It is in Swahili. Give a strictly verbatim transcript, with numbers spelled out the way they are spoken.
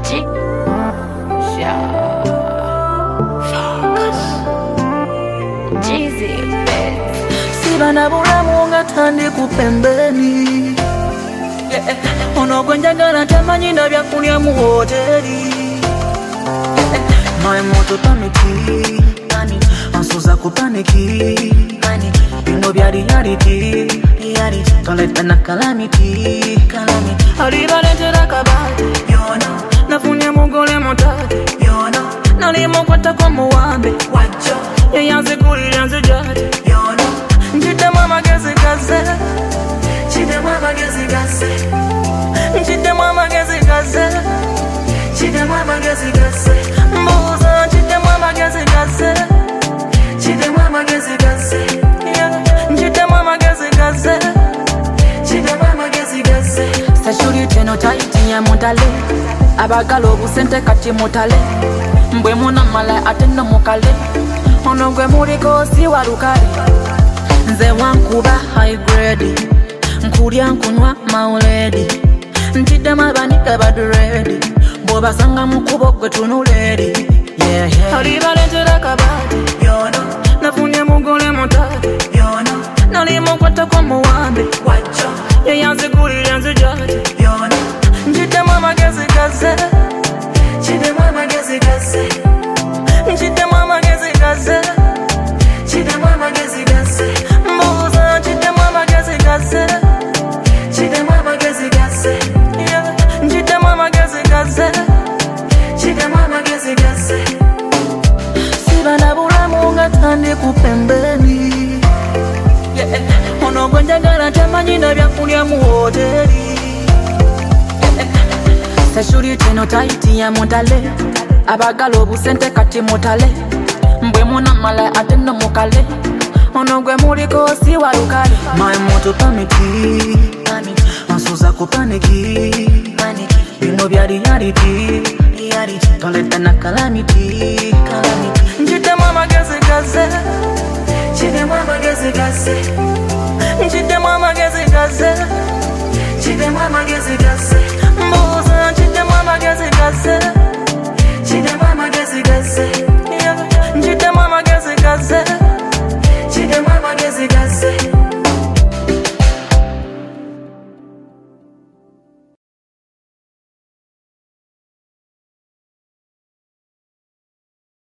G. Yeah. Focus. Jeezy, bitch. Sibana bulamu nga tandi kupembeni. Yeah. Ono gwenjagala tamanyi na byakulya mu hoteli. Yeah. My moto pamiki. Ansuza kupaniki. Bino bya reality. Toleta na calamity. Alibaletera kabati. Nafunye mugole motati. Nalimo kwata kwa muwambe. Yeyanze kuli yanze jati. Njide mama gezi gaze. Njide mama gezi gaze. Njide mama gezi gaze. Njide mama gezi gaze. Mbuza njide mama gezi gaze. Njide mama gezi gaze. Njide mama gezi gaze. Njide mama gezi gaze. Sashuri teno taiti ya montale. Abagalo busente kati motale. Mbwe muna mala atendo mokale. Ono gwe muliko si walukale. Nze wankuba high grade. Nkulya nkunywa mauledi. Njide mabanika baduredi. Boba sanga mukubo gwe tunuledi. Yeah, yeah. Alibaletera kabati. Nafunye mugole motati. Nalimo kwata kwa muwambe. Yeyanze kuli yanze jati. Njide mama gezi gaze. Njide mama gezi gaze. Njide mama gezi gaze. Njide mama gezi gaze. Mbuza njide mama gezi gaze. Njide mama gezi gaze. Njide mama gezi gaze. Njide mama gezi gaze. Sibana bulamu nga tandi kupembeni. Yeah. Ono gwenjagala tamanyi na byakulya mu hoteli. Sashuri teno taiti ya montale. Abagalo busente kati motale. Mbwe muna mala atendo mokale. Ono gwe muliko si walukale. My moto pamiki. Ansuza kupaniki. Bino bya reality. Toleta na calamity. Njide mama gezi gaze. Njide mama gezi gaze. Njide mama gezi gaze. Njide mama gezi gaze. Mbuza njide mama gezi gaze.